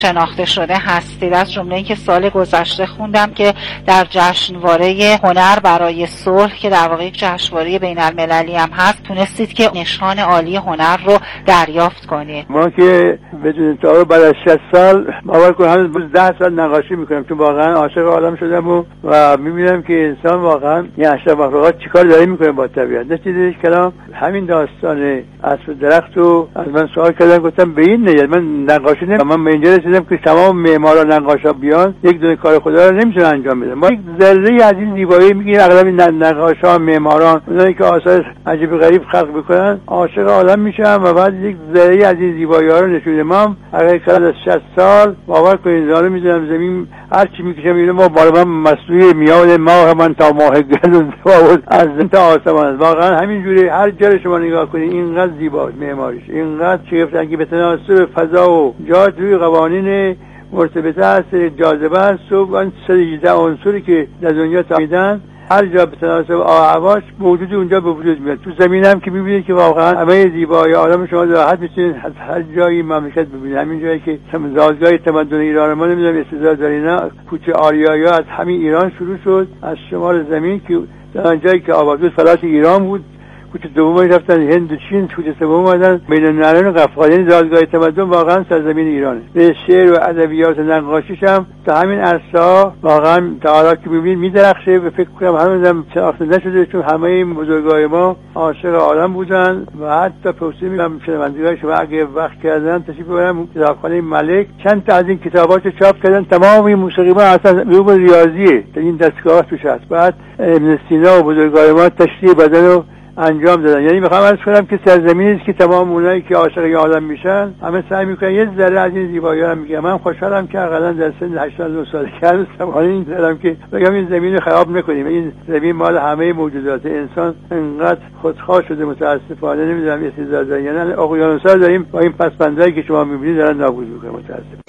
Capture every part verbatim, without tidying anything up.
شناخته شده هستید. از جمله اینکه سال گذشته خوندم که در جشنواره هنر برای صلح که در واقع یک جشنواره بین المللی هم هست تونستید که نشان عالی هنر رو دریافت کنید. ما که بدون تعارف بعد از شصت سال باور کنم هنوز ده سال نقاشی میکنم، چون واقعا عاشق عالم شدم و, و میبینم که انسان واقعا این اشرف مخلوقات چیکار داره میکنه با طبیعت. نتیجه کلام همین داستان اسب درخت رو از من سوال کردن، گفتم به این نیت من نقاشی نمی‌کنم. من به اینجا رسیدم که تمام معمارا نقاشا بیان یک دونه کار خدا رو نمیتونن انجام بدن. ما یک ذره از این زیبایی میگیم. اغلب نقاشا معماران اونایی که آثار عجیب غریب خلق میکنن عاشق عالم میشن و بعد یک ذره از این زیبایی ها رو نشون. ما اگر کلا از شصت سال باور کنید دارو میذارم زمین هر چی میکشم میبینم ما بالا من مسئول میاد ماه من تا ماه گردون از تا آسمان. واقعا همینجوری هر جا شما نگاه کنید اینقدر زیباست معماریش، اینقدر شگفت که به تناسب فضا و جا توی قوانین مرتبطه هست، جاذبه است و اون صد و هجده عنصری که در دنیا تامیدن هر جا به تناسب آهواش موجود اونجا به وجود میاد. تو زمین هم که میبینید که واقعا همه زیبایی عالم شما راحت میتونید از هر جایی مملکت ببینید. همین جایی که زادگاه تمدن ایران ما نمیدونم استعداد دارین، کوچه آریایی از همین ایران شروع شد، از شمال زمین که در جایی که آباد بود فلات ایران بود، کوچه دومی رفتن هند و چین، کوچه سوم اومدن بین النهرین و قفقاز. زادگاه تمدن واقعا سرزمین ایرانه. به شعر و ادبیات و نقاشیش هم تا همین عرصه‌ها واقعا تا حالا که می‌بینید می‌درخشه و فکر کنم هنوزم شناخته نشده، چون همه این بزرگای ما عاشق عالم بودن و حتی توصیه می‌کنم شنوندگان شما اگه وقت کردن تشریف ببرن کتابخانه ملک، چند تا از این کتابات چاپ کردن. تمام این موسیقی ما اصلا علوم ریاضیه در این دستگاه توش هست. بعد ابن سینا و بزرگای ما تشریح بدن رو انجام دادن. یعنی میخوام عرض کنم که سرزمینی است که تمام اونایی که عاشق عالم میشن همه سعی میکنن یه ذره از این زیبایی ها میگم. من خوشحالم که حداقل در سن هشتاد و نه سالگی هستم این دارم که بگم این زمین رو خراب نکنیم. این زمین مال همه موجودات. انسان انقدر خودخواه شده متاسفانه، نمیدونم یه چیزا داره. یعنی اقیانوس‌ها داریم با این پس‌پندایی که شما میبینید دارن نابود میکنن متاسفانه.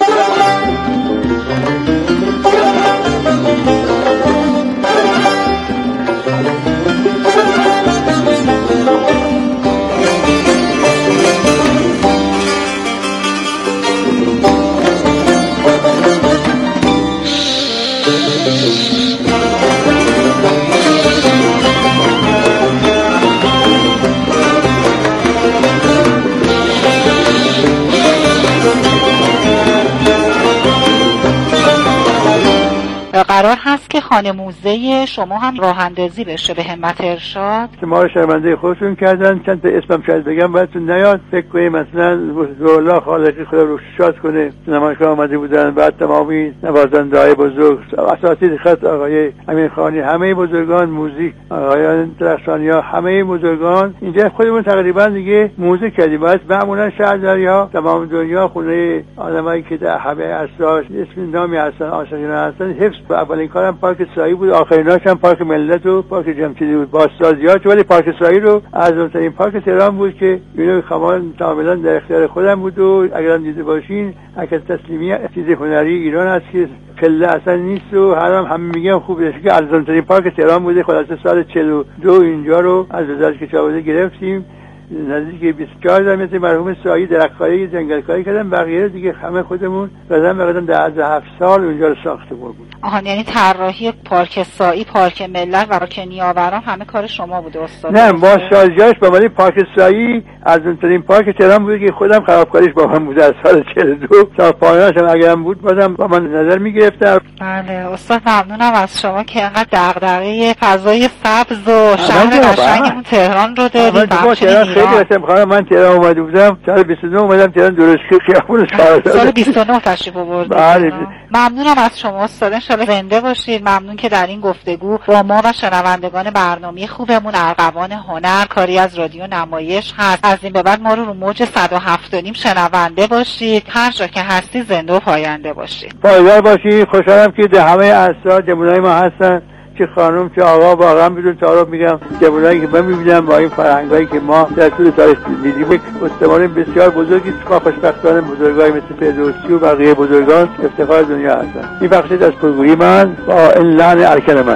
قرار هست که خانه موزه شما هم راه اندازی بشه به همت ارشاد. ما رو شرمنده خودشون کردن. چند تا اسمم شاید بگم براتون نیاد. فکر کنید مثلا زورالله خالقی خدا رو شاد کنه نمایشگاه آمده بودن، بعد تمامی نوازنده‌های بزرگ اساتید خط آقای امین خانی، همه بزرگان موزیک، آقایان درخشانیا، همه بزرگان اینجا خودمون تقریبا دیگه موزه کردیم. بعد معمولا شهرداری‌ها تمام دنیا خونه آدمایی که در همه اساس اسم نامی هستن عاشقین هستن حفظ. اولین کارم پارک سایی بود، آخریناش هم پارک ملت و پارک جمشیدی بود. بازسازی‌هاش ولی پارک سایی رو ارزان‌ترین پارک تهران بود که اینو کاملا کاملا در اختیار خودم بود و اگر دیده باشین اگر تسلیمی چیز هنری ایران هست که پله اصلا نیست و هرم هم میگم خوبه که ارزان‌ترین پارک تهران بوده. خلاصه سال چهل و دو اینجا رو از وزارت کشاورزی گرفتیم. نزدیک بیست و چهار هزار متر مرحوم سایی درختکاری جنگلکاری کردن، بقیه دیگه همه خودمون بعدن بعدن در هفت سال اونجا رو ساخته بود. آها، یعنی طراحی پارک سایی، پارک ملت و پارک نیاوران همه کار شما بوده استاد؟ نه، با سازیاش با ولی پارک سایی ارزان‌ترین پارک تهران بوده که خودم خرابکاریش با من بوده از سال چهل و دو تا پایانش هم اگرم بود بازم با من نظر میگرفتم. بله استاد، ممنونم از شما که انقدر دغدغه فضای سبز و شهر قشنگمون تهران رو دادید. خیلی واسه من تهران اومده بودم سال بیست و نه اومدم تهران درشکی خیابون سال بیست و نه تشریف آوردید. بله. ممنونم از شما استاد، ان شاءالله زنده باشید. ممنون که در این گفتگو با ما و شنوندگان برنامه خوبمون ارغوان هنر کاری از رادیو نمایش هست. از این به بعد ما رو رو موج صد و هفت و نیم شنونده باشید. هر جا که هستی زنده و پاینده باشید. پایدار باشید. خوشحالم که در همه اصلا جمعونای ما هستن، چه خانم چه آقا. واقعا بدون تعارف میگم جوانایی که من میبینم با این فرهنگایی که ما در طول تاریخ دیدیم استوار بسیار بزرگی است. خوشبختانه بزرگای مثل فردوسی و بقیه بزرگان افتخار دنیا هستند. این بخشی از پرگویی من با این لحن ارکن من.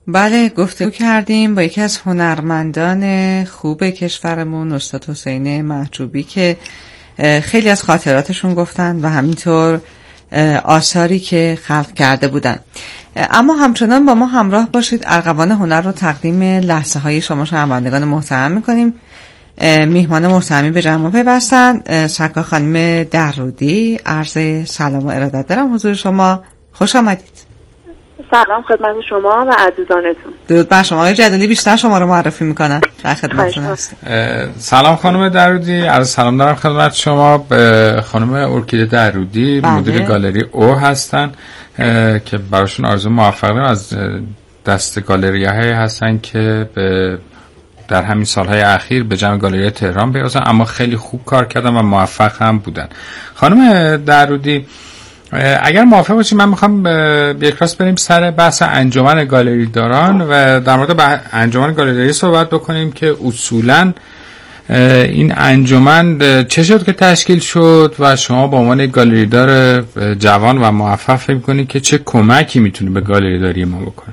بله، گفتگو کردیم با یکی از هنرمندان خوب کشورمون، استاد حسین محجوبی، که خیلی از خاطراتشون گفتن و همینطور آثاری که خلق کرده بودن. اما همچنان با ما همراه باشید. ارغوان هنر رو تقدیم لحظه های شما شنوندگان محترم میکنیم. میهمان محترمی به جمع پیوستن. سرکار خانم درودی، عرض سلام و ارادت دارم حضور شما. خوش آمدید. سلام خدمت شما و عزیزانتون. درود بر شما. آقای جدلی بیشتر شما رو معرفی میکنن. در خدمتتون هستم. سلام خانم درودی، عرض سلام دارم خدمت شما. به خانم ارکیده درودی، بله. مدیر گالری او هستن که براشون آرزو موفقیت از دست گالری‌های هستن که به در همین سالهای اخیر به جمع گالری تهران پیوستن، اما خیلی خوب کار کردن و موفق هم بودن. خانم درودی، اگر موافق باشید من میخوام یک راست بریم سر بحث انجمن گالری داران و در مورد انجمن گالری داری صحبت بکنیم که اصولاً این انجمن چه شد که تشکیل شد و شما به عنوان گالری دار جوان و موفق فکر می‌کنید که چه کمکی میتونه به گالری داری ما بکنه؟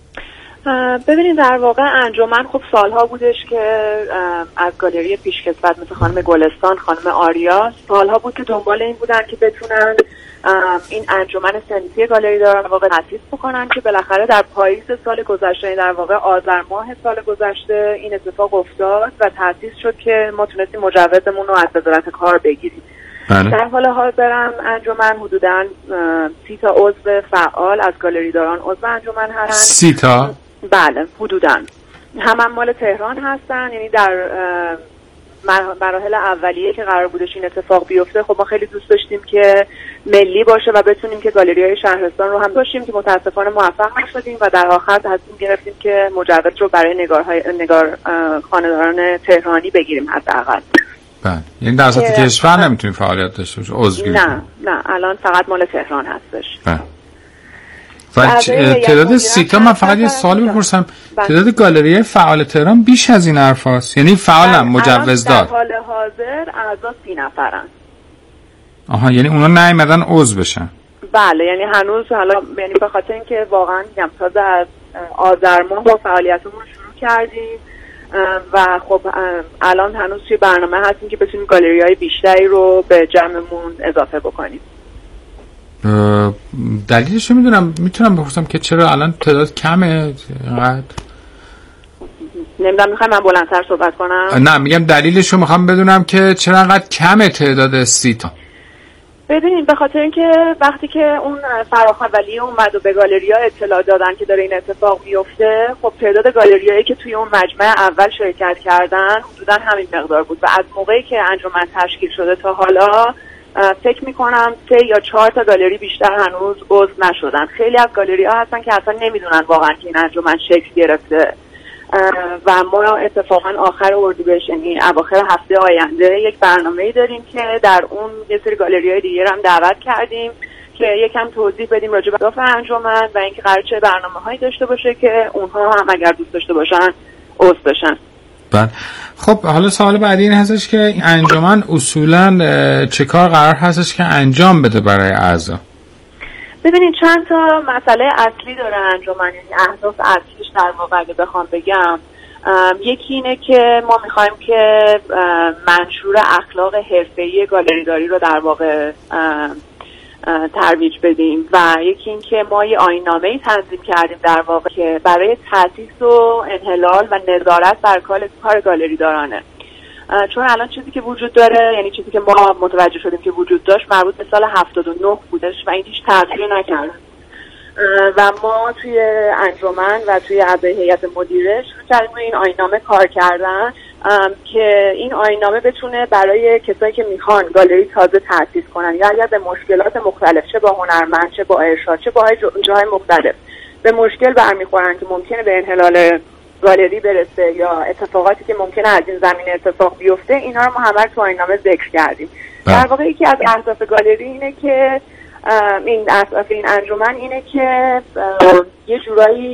ببینید در واقع انجمن خب سالها بودش که از گالری پیشکسوت مثل خانم گلستان، خانم آریا، سالها بود که دنبال این بودن که بتونن این انجمن صنفی گالری داران واقع تأسیس بکنن که بالاخره در پاییز سال گذشته، در واقع آذر ماه سال گذشته این اتفاق افتاد و تأسیس شد که ما تونستیم مجوزمون رو از وزارت کار بگیریم. بله. در حال حاضرم انجمن حدوداً سی تا عضو فعال از گالری داران عضو انجمن هستن. سی تا؟ بله حدوداً. هم, هم مال تهران هستن، یعنی در مراحل اولیه که قرار بودش این اتفاق بیفته خب ما خیلی دوست داشتیم که ملی باشه و بتونیم که گالری‌های شهرستان رو هم داشتیم که متاسفانه موفق نشدیم و در آخر تصمیم گرفتیم که مجوز رو برای نگارهای نگار خانه‌داران تهرانی بگیریم حداقل. بله، یعنی در سطح کشور نمیتونیم فعالیت داشته باشیم عضوی؟ نه نه الان فقط مال تهران هستش. بله. و تعداد سیتا، من فقط یه سوال بپرسم، تعداد گالری فعال تهران بیش از این حرف هست؟ یعنی فعالن مجوز دار؟ در حال حاضر اعضا سی نفرن. آها، یعنی اونا نیومدن عضو بشن؟ بله، یعنی هنوز حالا یعنی به خاطر اینکه واقعا میگم تازه از آذر ماه با فعالیتمون شروع کردیم و خب الان هنوز توی برنامه هستیم که بتونیم گالری‌های بیشتری رو به جمعمون اضافه بکنیم. دلیلش رو میدونم میتونم بپرسم که چرا الان تعداد کمه اینقدر؟ نمیدونم، میخوای من بلندتر صحبت کنم؟ نه میگم دلیلش رو میخوام بدونم که چرا اینقدر کمه تعداد سیتا. ببینید به خاطر اینکه وقتی که اون فراخوان ولی اومد و به گالری‌ها اطلاع دادن که داره این اتفاق میفته، خب تعداد گالریایی که توی اون مجمع اول شرکت کردن حدوداً همین مقدار بود و از موقعی که انجمن تشکیل شده تا حالا فکر میکنم سه یا چهار تا گالری بیشتر هنوز عضو نشدن. خیلی از گالری ها هستن که اصلا نمیدونن واقعا که این انجمن شکل گرفته و ما اتفاقا آخر اردیبهشت یعنی اواخر هفته آینده یک برنامه‌ای داریم که در اون یه سری گالری های دیگه هم دعوت کردیم که یکم توضیح بدیم راجع به اهداف انجمن و اینکه قرار چه برنامه‌هایی داشته باشه که اونها هم اگر دوست داشته باشن عضو بشن. بله. خب حالا سوال بعدی این هستش که این انجمن اصولاً چه کار قرار هستش که انجام بده برای اعضا؟ ببینید چند تا مسئله اصلی داره انجمن، یعنی اهداف اصلیش در واقع اگه بخوام بگم یکی اینه که ما میخوایم که منشور اخلاق حرفه‌ای گالریداری رو در واقع ترویج بدیم و یکی این که ما یه آیین‌نامه‌ای تنظیم کردیم در واقع که برای تأسیس و انحلال و نظارت بر کار گالری دارانه، چون الان چیزی که وجود داره یعنی چیزی که ما متوجه شدیم که وجود داشت مربوط به سال هفتاد و نه بودش و این هیچ تغییر نکرد و ما توی انجمن و توی اعضای هیئت مدیره شروع کردیم این آیین‌نامه کار کردن که این آیین‌نامه بتونه برای کسایی که میخوان گالری تازه تأسیس کنن یا اگر به مشکلات مختلف چه با هنرمند چه با ارشاد چه با جاهای مختلف به مشکل برمیخورن که ممکنه به انحلال گالری برسه یا اتفاقاتی که ممکنه از این زمینه اتفاق بیفته، اینا رو ما همه تو آیین‌نامه ذکر کردیم. در واقع یکی از اهداف گالری اینه که این اهداف این انجمن اینه که یه جورایی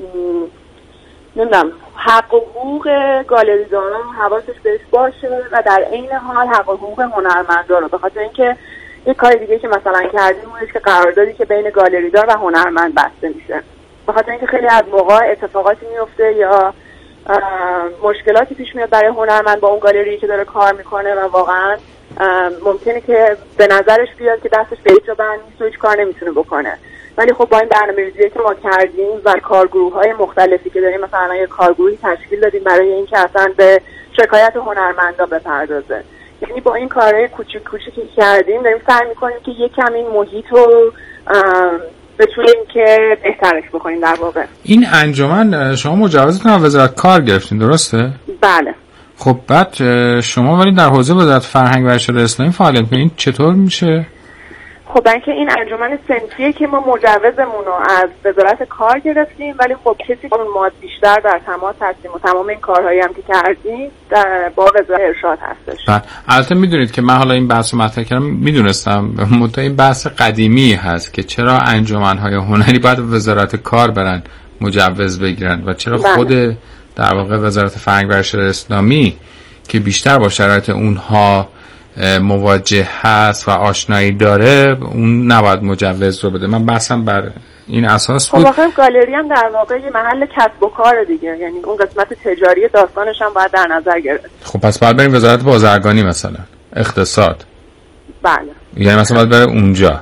نمیدونم حق و حقوق گالریداران حواسش بهش باشه و در عین حال حق و حقوق هنرمندان رو، به خاطر اینکه یه کار دیگه که مثلا کردیم اونش که قراردادی که بین گالریدار و هنرمند بسته میشه بخاطر اینکه خیلی از موقع اتفاقاتی میفته یا مشکلاتی پیش میاد برای هنرمند با اون گالری که داره کار میکنه و واقعا ممکنه که به نظرش بیاد که دستش به هیچ جا بند نیست و هیچ کار نمیتونه بکنه. ولی خب با این برنامه‌ریزی که ما کردیم و کارگروه‌های مختلفی که داریم، مثلا یه کارگروهی تشکیل دادیم برای اینکه اصلا به شکایت هنرمندا بپردازه. یعنی با این کارهای کوچیک کوچیکی که کردیم داریم سعی می‌کنیم که یک کم این محیط رو بتونیم که بهترش بکنیم. در واقع این انجمن شما مجوزتون از وزارت کار گرفتین، درسته؟ بله. خب بعد شما ولی در حوزه وزارت فرهنگ و ارشاد اسلامی فعالیت می‌کنین، چطور میشه؟ خب اینکه این انجمن صنفیه که ما مجوزمون رو از وزارت کار گرفتیم، ولی خب کسی که ما بیشتر در تماس هستیم و تمام این کارهایی هم که کردیم در با وزارت ارشاد هستش. بعد البته میدونید که من حالا این بحث رو مطرح کردم، میدونستم مدت این بحث قدیمی هست که چرا انجمن‌های هنری باید وزارت کار برن مجوز بگیرن و چرا بله. خود در واقع وزارت فرهنگ و ارشاد اسلامی که بیشتر با شرایط اونها مواجه هست و آشنایی داره اون نباید مجوز رو بده. من بحثم بر این اساس بود. خب واقعا گالری هم در واقع یه محل کسب و کار دیگه، یعنی اون قسمت تجاری داستانش هم باید در نظر گرفت. خب پس باید بریم وزارت بازرگانی، مثلا اقتصاد. بله. یعنی مثلا باید بره اونجا.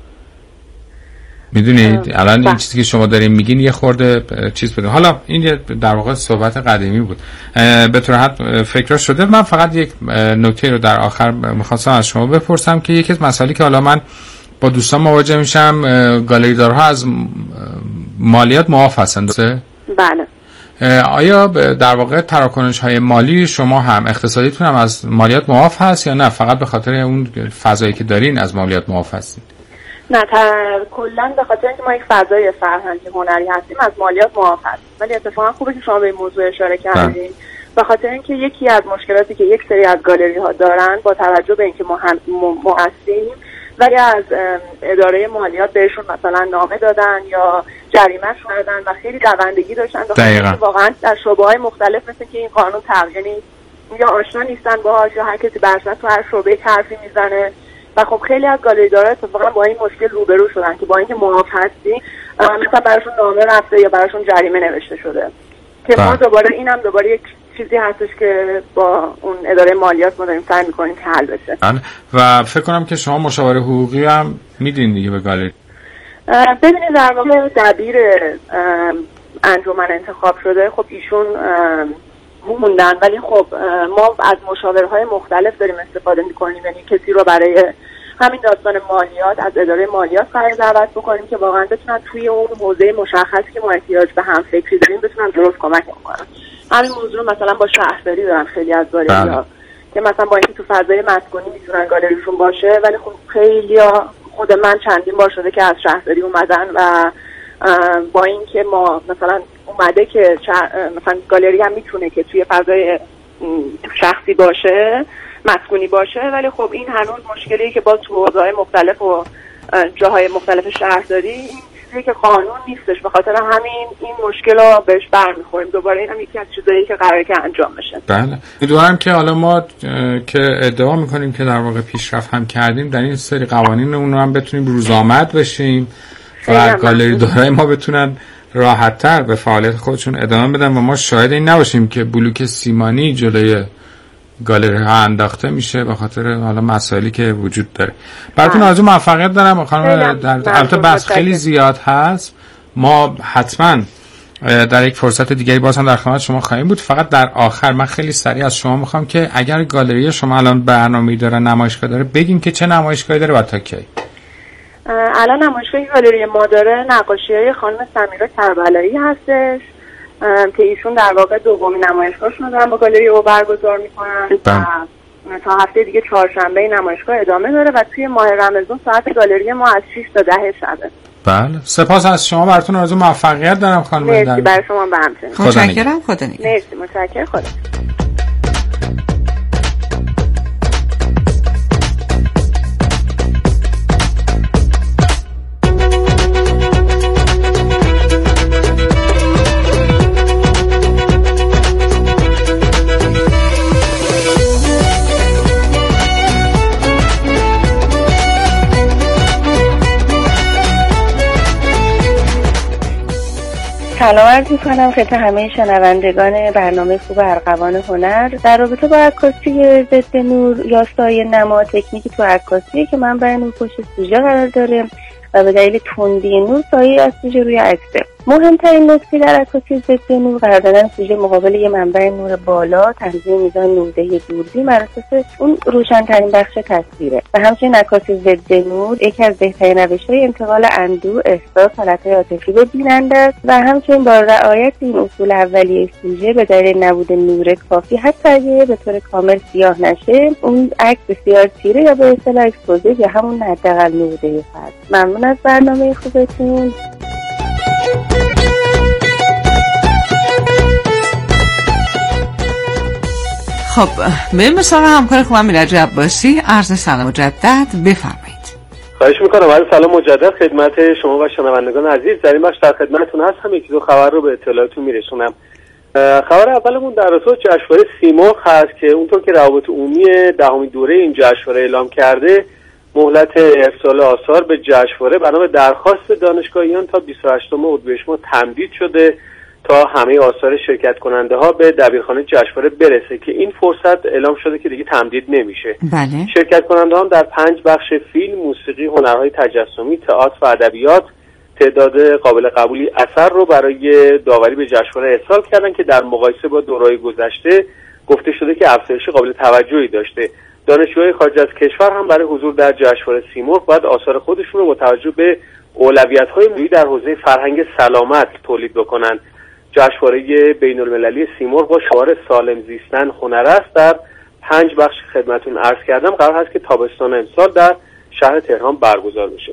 میدونید الان این چیزی که شما دارین میگین یه خورده چیز بده. حالا این در واقع صحبت قدیمی بود. به طور حد فکر شده. من فقط یک نکته رو در آخر می‌خواستم از شما بپرسم که یکی از مسائلی که حالا من با دوستان مواجه میشم، گالریدارها از مالیات معاف هستن، درسته؟ بله. آیا در واقع تراکنش‌های مالی شما هم اقتصادیتون هم از مالیات معاف هست یا نه فقط به خاطر اون فضایی که دارین از مالیات معاف هستین؟ نه تا کلا به خاطر اینکه ما یک فضای فرهنگی هنری هستیم از مالیات معاف هستیم. ولی اتفاقا خوبه که شما به این موضوع اشاره کردین، به خاطر اینکه یکی از مشکلاتی که یک سری از گالری ها دارن با توجه به اینکه ما هم ما هستیم ولی از اداره مالیات بهشون مثلا نامه دادن یا جریمه شدن و خیلی دوندگی داشتن، واقعا در شعبه‌های مختلف مثل که این قانون تغییری یا آشنا نیستن باهاش یا هر کسی برسن تو هر شعبه حرفی میزنه و خب خیلی از گالریدارا اتفاقا با این مشکل روبرو شدن که با اینکه معاف هستیم مثلا براشون نامه رفته یا براشون جریمه نوشته شده که ما دوباره اینم دوباره یک چیزی هستش که با اون اداره مالیات ما داریم سعی می‌کنیم که حل بشه. و فکر کنم که شما مشاور حقوقی هم میدین دیگه به گالری. ببینید در واقع دبیر انجمن انتخاب شده، خب ایشون موندن ولی خب ما از مشاورهای مختلف داریم استفاده می‌کنیم، یعنی کسی رو برای همین داستان مالیات از اداره مالیات قرار دعوت بکنیم که واقعا بتونن توی اون حوزه مشخصی که ما احتیاج به هم فکری داریم بتونن درست کمک کنن. همین موضوع مثلا با شهرداری دارن خیلی از گالری‌ها که مثلا با اینکه تو فضای مسکونی میتونن گالریشون باشه ولی خب خیلی‌ها خود من چندین بار شده که از شهرداری اومدن و با اینکه ما مثلا اومده که مثلا گالری هم میتونه که توی فضای شخصی باشه مسکونی باشه ولی خب این هنوز مشکلی که با تو حوزه‌های مختلف و جاهای مختلف شهرداری این چیزی که قانون نیستش، به خاطر همین این مشکل رو بهش برمیخوریم. دوباره این هم یکی از چیزایی که قراره که انجام بشه. بله. امیدوارم که حالا ما که ادعا میکنیم که در واقع پیشرفت هم کردیم در این سری قوانین اون رو هم بتونیم روزآمد بشیم و گالری دارای ما بتونن راحت‌تر به فعالیت خودشون ادامه بدن و ما شاهد این نباشیم که بلوک سیمانی جلوی گالری ها انداخته میشه به خاطر حالا مسائلی که وجود داره. براتون آرزوی موفقیت دارم خانم. در البته بحث خیلی زیاد هست، ما حتما در یک فرصت دیگری باز هم در خدمت شما خواهیم بود. فقط در آخر من خیلی سریع از شما میخوام که اگر گالری شما الان برنامه‌ای داره، نمایشگاه داره، بگین که چه نمایشگاهی داره و تا کی. الان نمایشگاه گالری ما داره نقاشی‌های خانم سمیرا کربلایی هستش که ایشون در واقع دومین نمایشگاهشون رو دارن با گالری او برگزار میکنن و تا هفته دیگه چهارشنبه نمایشگاه ادامه داره و توی ماه رمضان ساعت گالری ما از شش تا ده شبه. بله. سپاس از شما، براتون آرزو موفقیت دارم خانم. مرسی برای شما به همچنین. متشکرم. خدا نگهدار. مرسی متشکرم. خدا. سلام عرض می‌کنم خدمت همه شنوندگان برنامه خوب ارغوان هنر. در رابطه با عکاسی ضد نور یا سایه نما، تکنیکی تو عکاسیه که منبع نور پشت سوژه قرار داره و به دلیل تندی نور سایه از سوژه روی عکسه. مهمترین نکته در عکاسی ضد نور قرار دادن سوژه مقابل یه منبع نور بالا، تنظیم میزان نوردهی دوربین بر اساس اون روشن‌ترین بخش تصویره. و همچنین عکاسی ضد نور یکی از بهترین روش‌های انتقال اندوه، احساس، حالت‌های عاطفی به بیننده است و همچنین با رعایت این اصول اولیه سوژه به دلیل نبود نور کافی حتی اگه به طور کامل سیاه نشه، اون عکس بسیار تیره یا به اصطلاح اکسپوزه یا همون حداقل نوردهی هست. ممنون از برنامه خوبتون. خب بریم به سراغ همکار خوبم میلاد عباسی. عرض سلام مجدد، بفرمایید. خواهش میکنم. عرض سلام مجدد خدمت شما و شنوندگان عزیز. در این بخش در خدمتتون هستم. یکی دو خبر رو به اطلاعتون میرسونم. خبر اولمون در رابطه جشنواره سیمرغ هست که اونطور که روابط عمومی دهمین دوره این جشنواره اعلام کرده، مهلت ارسال آثار به جشنواره بنا به درخواست دانشگاهیان تا بیست و هشتم اردیبهشت ماه تمدید شده تا همه آثار شرکت کننده ها به دبیرخانه جشنواره برسه که این فرصت اعلام شده که دیگه تمدید نمیشه. بله. شرکت کننده ها در پنج بخش فیلم، موسیقی، هنرهای تجسمی، تئاتر و ادبیات تعداد قابل قبولی اثر رو برای داوری به جشنواره ارسال کردن که در مقایسه با دوره‌های گذشته گفته شده که افزایش قابل توجهی داشته. دانشجوهای خارج از کشور هم برای حضور در جشنواره سیمرغ باید آثار خودشون رو با توجه به اولویت‌های ملی در حوزه فرهنگ سلامت تولید بکنن. جشنواره بین‌المللی سیمرغ با شعار سالم زیستن هنر است در پنج بخش خدمتون عرض کردم قرار هست که تابستان امسال در شهر تهران برگزار بشه.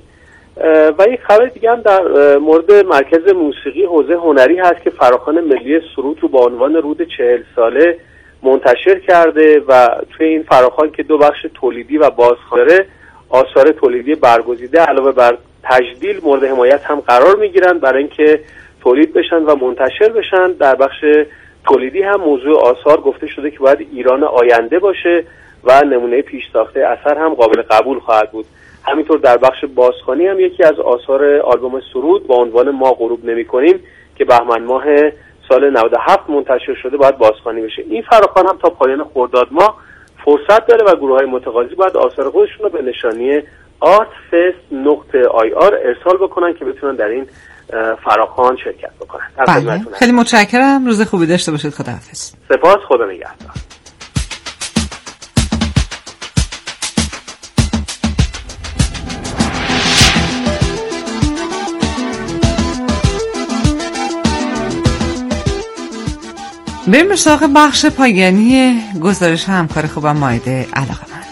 و یک خبر دیگه هم در مورد مرکز موسیقی حوزه هنری هست که فراخوان ملی سرود رو با عنوان رود چهل ساله منتشر کرده و توی این فراخوان که دو بخش تولیدی و بازخوانی آثار تولیدی برگزیده علاوه بر تجدیل مورد حمایت هم قرار میگیرن برای اینکه تولید بشن و منتشر بشن. در بخش تولیدی هم موضوع آثار گفته شده که باید ایران آینده باشه و نمونه پیش ساخته اثر هم قابل قبول خواهد بود. همینطور در بخش بازخوانی هم یکی از آثار آلبوم سرود با عنوان ما غروب نمی‌کنیم که بهمن ماه سال نود و هفت منتشر شده باید بازخوانی بشه. این فراخوان هم تا پایان خرداد ماه فرصت داره و گروه‌های متقاضی باید آثار خودشون رو به نشانی artfest نقطه آی آر ارسال بکنن که بتونن در این فراخوان شرکت بکنن. بله. خیلی متشکرم. روز خوبی داشته باشید. خداحافظ. سپاس. خدا نگهدار. بریم به سراغ بخش پایانی گزارش همکار خوبم مایده علاقه‌مند.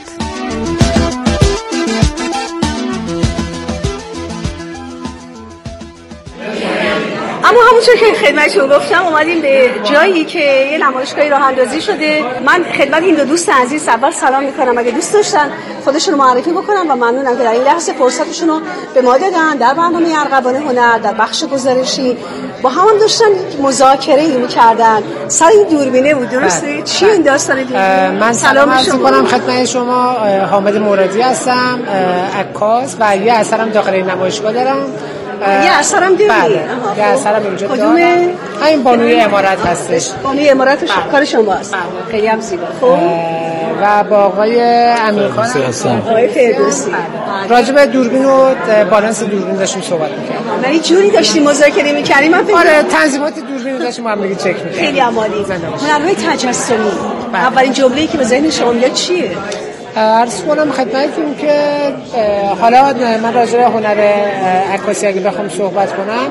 اما همونطور که خدمتتون گفتم اومدیم به جایی که یه نمایشگاهی راه اندازی شده. من خدمت این دو دوست عزیز اول سلام میکنم. اگه دوست داشتن خودشون رو معرفی بکنم و ممنونم که در این لحظه فرصتشون رو به ما دادن. در برنامه ارغوان هنر در بخش گزارشی با هم, هم داشتن مذاکره می‌کردن. سر این دوربینه بود، درسته؟ چی این داستان دوربینه؟ من سلام عرض می‌کنم خدمت شما. حامد موردی هستم، عکاس و یه اثرم داخل این نمایشگاه دارم. یه اثرم داری؟ بله. یه اثرم اینجا دارم. همین بانوی امارت هستش. بانوی امارت کار شماست. خیلی هم زیبا. خب و با آقای امیرخان هستم. آقای فردوسی. راجع به دوربین و بالانس دوربین داشتیم صحبت می‌کردیم. یعنی جوری داشتیم مذاکره می‌کردیم. من فکر آره تنظیمات دوربین داشتیم با هم دیگه چک می‌کردیم. خیلی عالی. هنرهای تجسمی. اولین جمله‌ای که به ذهن شما میاد چیه؟ عرض کنم خدمتتون که حالا من راجع به هنر عکاسی اگه بخوام صحبت کنم،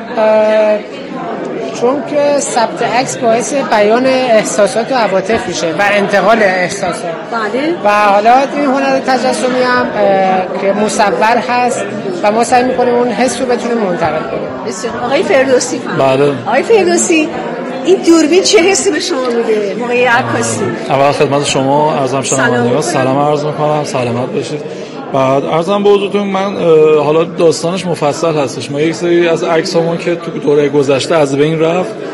چون که ثبت عکس باعث بیان احساسات و عواطف میشه و انتقال احساسات. بله. و حالا این هنر تجسمی هم که مصور هست و ما سعی می‌کنیم اون حس رو بتونیم منتقل کنیم. بسیار. آقای فردوسی. بله. آقای فردوسی این دوربین چه حسی به شما میده موقع عکاسی؟ اول خدمت شما عرضم شنوندگان سلام عرض میکنم، سلامت باشید. بعد عرضم به حضورتون من حالا داستانش مفصل هستش. ما یک سری از عکسامون که تو دوره گذشته از بین رفت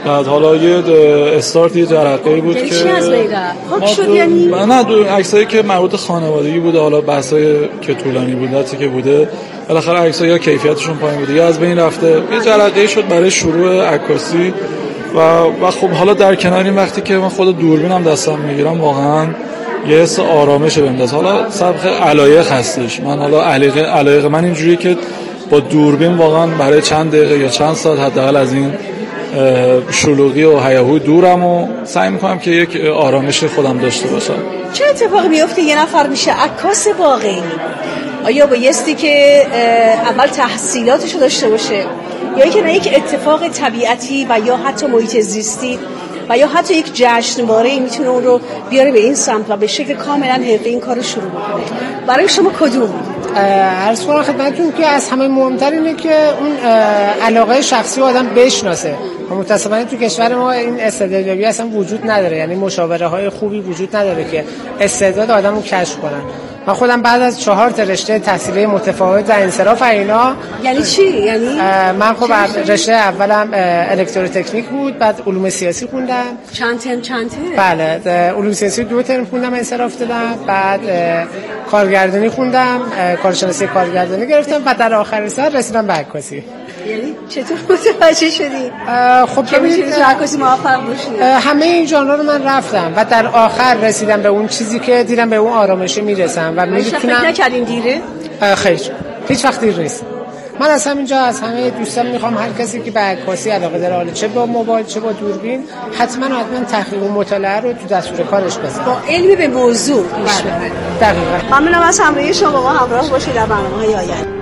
بعد حالا یه استارت یه جرقه‌ای بود که چی از بیرا پاک شد یعنی نه دو عکسایی که مربوط خانوادگی بوده، حالا بحثای که طولانی بوده که بوده بالاخره عکس‌ها یا کیفیتشون پایین بوده یا از بین رفته، یه جرقه‌ای شد برای شروع عکاسی و و خب حالا در کنار این وقتی که من خود دوربینم دستم میگیرم واقعا یه حس آرامش بنداز. حالا سبخ علایق هستش، من حالا علایق علایق من اینجوریه که با دوربین واقعا برای چند دقیقه یا چند ساعت حداقل از این شلوغی و هیاهوی دورم و سعی میکنم که یک آرامش خودم داشته باشم. چه اتفاقی میفته یه نفر میشه عکاس واقعی؟ آیا بایستی که اول تحصیلاتشو داشته باشه یا اینکه نه یک اتفاق طبیعتی و یا حتی محیط زیستی و یا حتی یک جشنواره‌ای میتونه اون رو بیاره به این سمت و به شکل کاملا حرفه‌ای این کارو شروع بکنه؟ برای شما کدوم؟ عرض کنم خدمتتون که از همه مهمتر اینه که اون علاقه شخصی و آدم بشناسه و متأسفانه تو کشور ما این استعدادیابی اصلا وجود نداره، یعنی مشاوره های خوبی وجود نداره که استعداد آدم رو کشف کنن. من خودم بعد از چهار تا رشته تحصیلی متفاوت و انصراف اینا. یعنی چی؟ یعنی من خب رشته اولم الکتروتکنیک بود، بعد علوم سیاسی خوندم. چند ترم چند ترم؟ بله، علوم سیاسی دو ترم خوندم، انصراف دادم. بعد کارگردانی خوندم، کارشناسی کارگردانی گرفتم و در آخر سال رسیدم به عکاسی. یعنی چطور متوجه شدی؟ خب که میتونی تو عکاسی موفق باشی؟ همه این ژانرها رو من رفتم و در آخر رسیدم به اون چیزی که دیدم به اون آرامش میرسم و میتونم. فکر نکردین دیره؟ خیر، هیچ وقت دیر نیست. من از همینجا از همه دوستان میخوام هر کسی که به عکاسی علاقه داره، حالا چه با موبایل چه با دوربین، حتما حتما تحقیق و مطالعه رو تو دستور کارش بذاره. با علم به موضوع پیش بره. دقیقاً. ممنونم از همراهی شما، با همراه باشید در برنامه‌های آینده.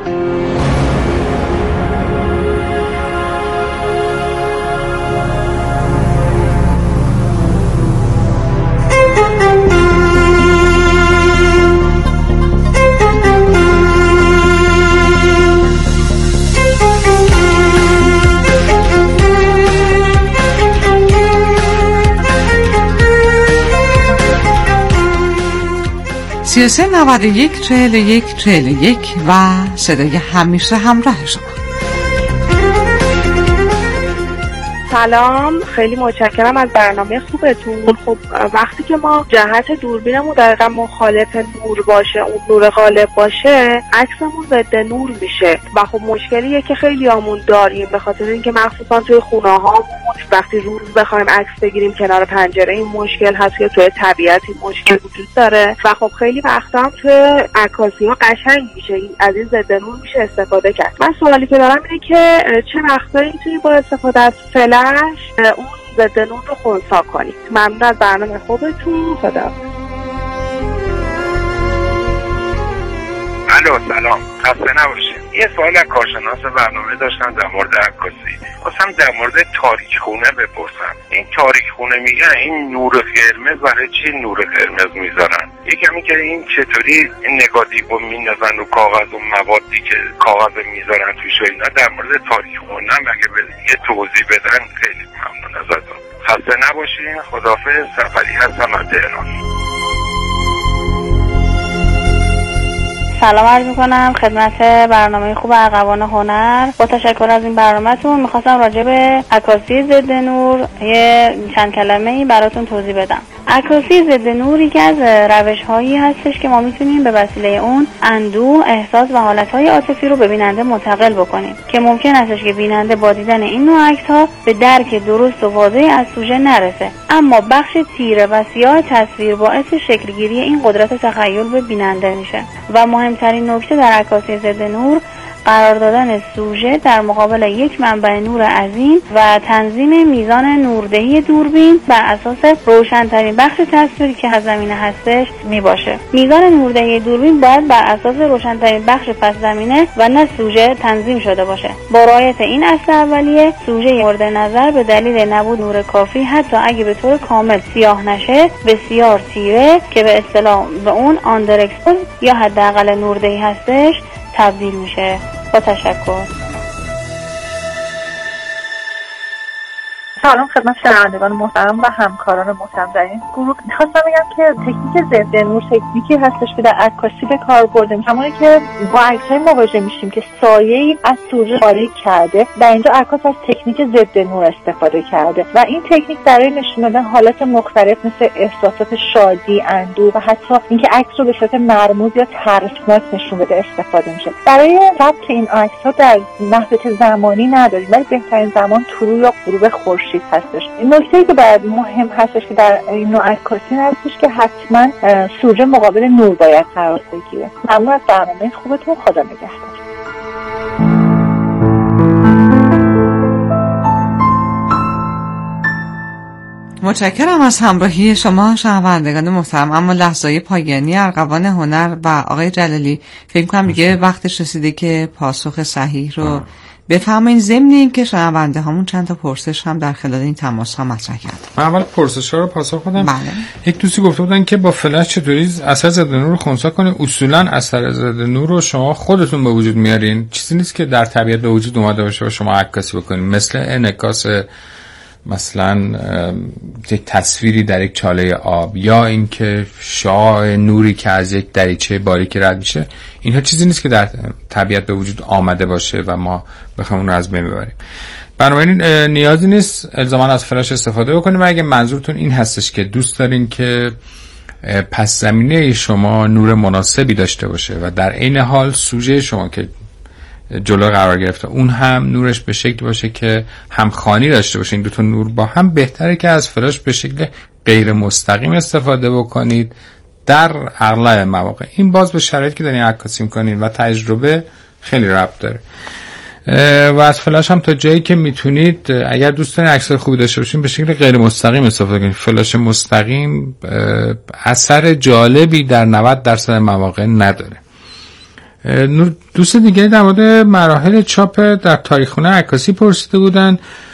سی و سه نود و یک چهل و یک چهل و یک و صدای همیشه همراه شما. سلام، خیلی متشکرم از برنامه خوبتون. خب وقتی که ما جهت دوربینمون دقیقا مخالف نور باشه، اون نور غالب باشه، عکسمون ضد نور میشه و خب مشکلیه که خیلی همون داریم، به خاطر اینکه مخصوصا توی خونه هامون وقتی روز بخوایم عکس بگیریم کنار پنجره این مشکل هست که توی طبیعت این مشکل وجود داره و خب خیلی وقتا هم توی عکاسی ها قشنگ میشه از این ضد نور میشه استفاده کرد. من سوالی که دارم اینه که چه وقتایی میتونی با استفاده از فلش اون ضد نور رو خنثی کنید؟ ممنون از برنامه خوبتون. خدا. الو سلام، خسته نباشید. یه سوال از کارشناس برنامه داشتم در مورد عکاسی. خواستم در مورد تاریک خونه بپرسم. این تاریک خونه میگن این نور قرمز برای چی نور قرمز میذارن؟ یکمی که این چطوری این نگاتیو رو میندازن رو کاغذ و موادی که کاغذ میذارن توش و اینا، در مورد تاریک خونه اگه یه توضیح بدن خیلی ممنون ازتون. خسته نباشین. خداحافظ. سفری هستم از تهران. سلام عرض میکنم خدمت برنامه خوب ارغوان هنر. با تشکر از این برنامه‌تون میخواستم راجع به عکاسی ضد نور یه چند کلمه‌ای براتون توضیح بدم. عکاسی ضد نور یکی از روش‌هایی هستش که ما میتونیم به وسیله اون اندوه، احساس و حالت‌های عاطفی رو به بیننده منتقل بکنیم که ممکن استش که بیننده با دیدن این نوع عکس‌ها به درک درست و واضحی از سوژه نرسه، اما بخش تیره و سیاه تصویر باعث شکلگیری این قدرت تخیل به بیننده میشه. و مهمترین نکته در عکاسی ضد نور قرار دادن سوژه در مقابل یک منبع نور عظیم و تنظیم میزان نوردهی دوربین بر اساس روشن‌ترین بخش تصویری که از زمینه هستش می باشه. میزان نوردهی دوربین باید بر اساس روشن‌ترین بخش پس زمینه و نه سوژه تنظیم شده باشه. با رعایت این اصل اولیه، سوژه مورد نظر به دلیل نبود نور کافی حتی اگه به طور کامل سیاه نشه، بسیار تیره که به اصطلاح به اون آندراکسپوز یا حداقل نوردهی هستش تبدیل میشه. با تشکر. سلام خدمت شنوندگان محترم و همکاران محترم در این گروه. می‌خواستم بگم که تکنیک ضد نور تکنیکی هستش که در عکاسی به کار برده. همونی که با عکس‌های مواجه میشیم که سایه‌ای از سوژه خارج کرده، در اینجا عکاس از تکنیک ضد نور استفاده کرده و این تکنیک برای نشون دادن حالات مختلف مثل احساسات شادی، اندوه و حتی اینکه عکس رو به صورت مرموز یا ترسناک نشون بده استفاده میشه. برای ضبط این عکس‌ها در محدود زمانی نداریم، ولی بهترین زمان طلوع یا غروب خورشید هستش. نکته‌ای که باید مهم هستش که در این نوع عکاسی هستش که حتما سوژه مقابل نور باید قرار بگیره. ممنون از برنامه خوبتون. خدا نگهدار. متشکرم از همراهی شما شنوندگان محترم. اما لحظه‌های پایانی ارغوان هنر و آقای جلالی فکر کنم دیگه وقتش رسیده که پاسخ صحیح رو بفهمین. ضمن این که شنونده هامون چند تا پرسش هم در خلال این تماس ها مطرح کردن. من اول پرسش ها رو پاسخ بدم. بله. یک دوستی گفته بودن که با فلش چطوری اثر ضد نور رو خنثی کنید. اصولا اثر ضد نور رو شما خودتون به وجود میارین، چیزی نیست که در طبیعت به وجود اومده باشه و شما عکاسی بکنید. مثل انعکاس مثلا یک تصویری در یک چاله آب یا اینکه شعاع نوری که از یک دریچه باریکی رد میشه، اینها چیزی نیست که در طبیعت به وجود آمده باشه و ما بخوایم اون رو از بین ببریم. بنابراین نیازی نیست الزاما از فلاش استفاده بکنیم. و اگه منظورتون این هستش که دوست دارین که پس زمینه شما نور مناسبی داشته باشه و در عین حال سوژه شما که جلو قرار گرفته اون هم نورش به شکل باشه که همخوانی داشته باشه، این دو تا نور با هم، بهتره که از فلاش به شکل غیر مستقیم استفاده بکنید در اغلب مواقع. این باز به شرایطی که دارین عکاسی می‌کنین و تجربه خیلی ربط داره. و از فلاش هم تا جایی که میتونید اگر دوست دارین عکسای خوبی داشته باشین به شکل غیر مستقیم استفاده کنید. فلاش مستقیم اثر جالبی در نود درصد مواقع نداره. دوست دیگه در مورد مراحل چاپ در تاریخ‌خونه عکاسی پرسیده بودن.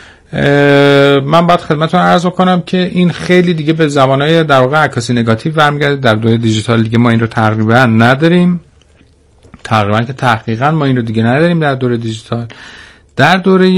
من باید خدمتتون عرض کنم که این خیلی دیگه به زبانهای در واقع عکاسی نگاتیو برمیگرده. در دوره دیجیتال دیگه ما این رو تقریبا نداریم، تقریبا که تحقیقا ما این رو دیگه نداریم در دوره دیجیتال. در دوره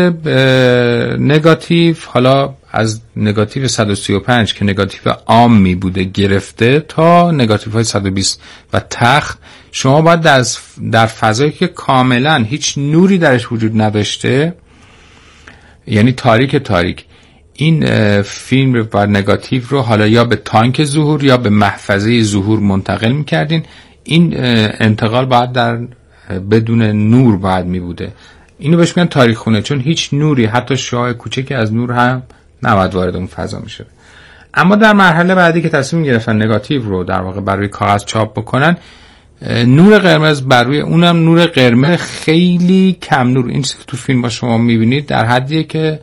نگاتیو، حالا از نگاتیو صد و سی و پنج که نگاتیو عام می بوده گرفته تا نگاتیو های صد و بیست و تخت، شما باید در, در فضایی که کاملا هیچ نوری درش وجود نداشته، یعنی تاریک تاریک، این فیلم رو با نگاتیو رو حالا یا به تانک ظهور یا به محفظه ظهور منتقل میکردین. این انتقال باید در بدون نور باید می بوده. اینو بهش میگن تاریخ خونه، چون هیچ نوری حتی شعاع کوچکی از نور هم نباید وارد اون فضا میشه. اما در مرحله بعدی که تصمیم گرفتن نگاتیو رو در واقع بر روی کاغذ چاپ بکنن، نور قرمز بر روی اونم نور قرمز خیلی کم نور، این چیزی که تو فیلم با شما میبینید در حدیه که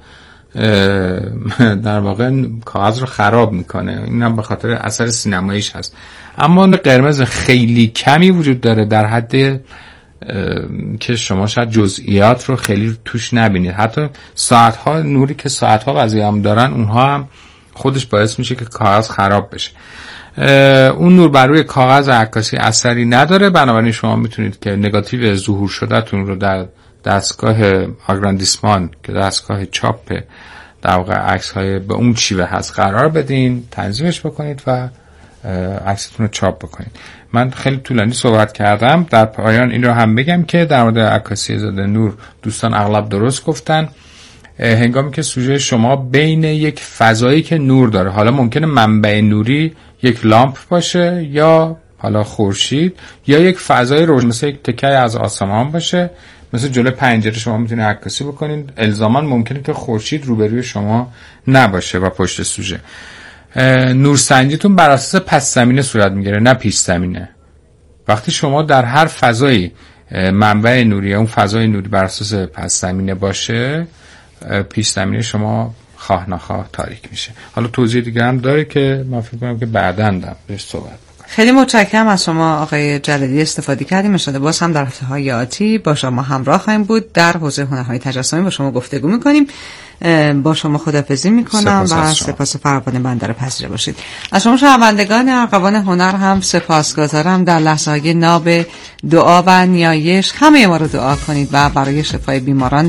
در واقع کاغذ رو خراب میکنه. اینم به خاطر اثر سینماییش هست. اما قرمز خیلی کمی وجود داره در حد که شما شاید جزئیات رو خیلی توش نبینید. حتی ساعتها نوری که ساعتها قضیه هم دارن، اونها هم خودش باعث میشه که کاغذ خراب بشه. اون نور بر روی کاغذ عکاسی اثری نداره. بنابراین شما میتونید که نگاتیو ظهور شدهتون رو در دستگاه آگراندیسمان که دستگاه چاپ در واقع عکس های به اون چیوه هست قرار بدین، تنظیمش بکنید و عکستون رو چاپ بکنید. من خیلی طولانی صحبت کردم. در پایان این رو هم بگم که در مورد عکاسی ضد نور دوستان اغلب درست گفتن. هنگامی که سوژه شما بین یک فضایی که نور داره، حالا ممکنه منبع نوری یک لامپ باشه یا حالا خورشید یا یک فضای روشن مثل یک تکه از آسمان باشه، مثل جلوی پنجره شما میتونید عکاسی بکنید. الزاما ممکنه که خورشید روبروی شما نباشه و پشت سوژه. نورسنجیتون بر اساس پس زمینه صورت میگیره نه پیش زمینه. وقتی شما در هر فضایی منبع نوری یا اون فضای نوری بر اساس پس زمینه باشه، پیش زمینه شما خواه نخواه تاریک میشه. حالا توضیح دیگه هم داره که من فکر کنم که بعداً دارم بهش صحبت بکنم. خیلی متشکرم از شما آقای جلالی، استفاده کردیم. ان شاءالله باز هم در هفته‌های آتی با شما همراه خواهیم بود. در حوزه هنرهای تجسمی با شما گفتگو میکنیم. با شما خداحافظی میکنم و سپاس فراوان من در پذیره باشید. از شما شنوندگان ارغوان هنر هم سپاسگزارم. در لحظه‌های ناب دعا و نیایش همه ما رو دعا کنید و برای شفای بیماران